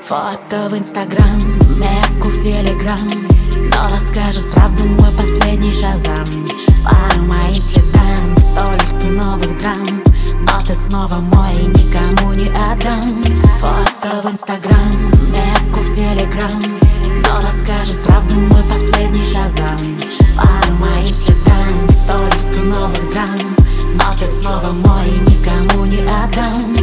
Фото в Инстаграм, метку в Телеграм, но расскажет правду мой последний шазам. По моим следам столько новых драм, но ты снова мой и никому не отдам. Фото в Инстаграм, метку в Телеграм, но расскажет правду мой последний шазам. По моим следам столько новых драм, но ты снова мой и никому не отдам.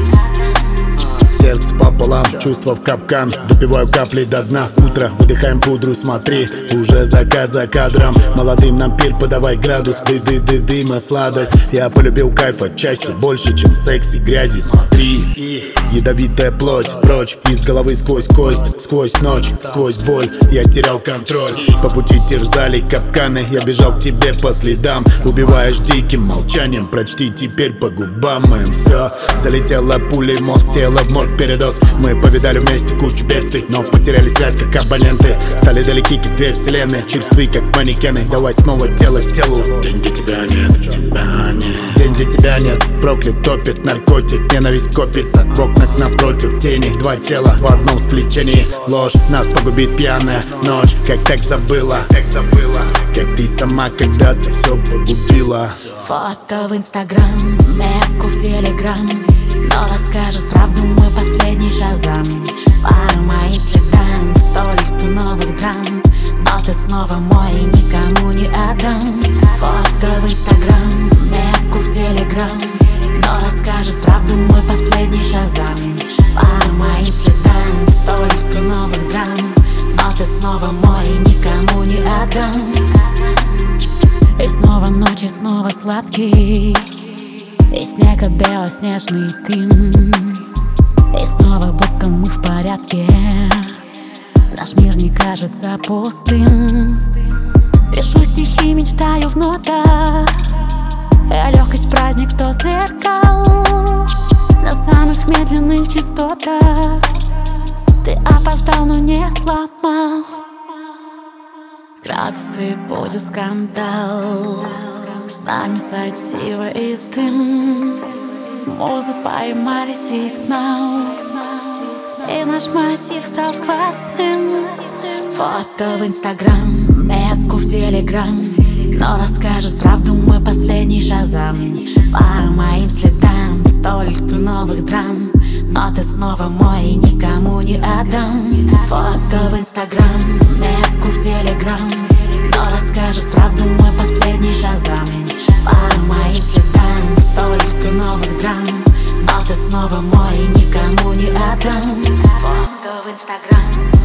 Сердце пополам, чувства в капкан. Допиваю капли до дна. Утро, выдыхаем пудру, смотри, уже закат за кадром. Молодым нам пир, подавай градус. Дыма, сладость. Я полюбил кайф отчасти больше, чем секс и грязи. Смотри, ядовитая плоть, прочь из головы сквозь кость. Сквозь ночь, сквозь боль, я терял контроль. По пути терзали капканы, я бежал к тебе по следам. Убиваешь диким молчанием, прочти теперь по губам моим все. Залетела пулей, мозг, тело в морг, передоз. Мы повидали вместе кучу бедствий, но потеряли связь, как абоненты. Стали далеки, как две вселенные, черствы, как манекены. Давай снова тело к телу. День, где тебя нет, День, где тебя нет. Проклят, топит наркотик, ненависть копится в окнах напротив. Тени, два тела в одном сплетении. Ложь, нас погубит пьяная ночь. Как так забыла, как ты сама когда-то все погубила. Фото в Инстаграм, метку в Телеграм, но расскажет правду мой последний шазам. По моим следам столько новых драм, но ты снова мой и никому не отдам. Фото в Инстаграм, метку в Телеграм, но расскажет правду мой последний шазам. По моим следам столько новых драм, но ты снова мой и никому не отдам. И снова ночь, и снова сладкий, и снега белоснежный дым. И снова будто мы в порядке, наш мир не кажется пустым. Пишу стихи, мечтаю в нотах, легкость праздник, что сверкал на самых медленных частотах. Ты опоздал, но не сломал. Градусы будет скандал, с нами сатира и дым. Музы поймали сигнал, и наш мотив стал сквозным. Фото в Инстаграм, метку в Телеграм, но расскажет правду мой последний шазам. По моим следам столько новых драм, но ты снова мой и никому не отдам. Фото в Инстаграм, метку в Телеграм, но расскажет правду мой последний шазам. По моим следам столько новых драм, но ты снова мой и никому не отдам. Фото в Инстаграм.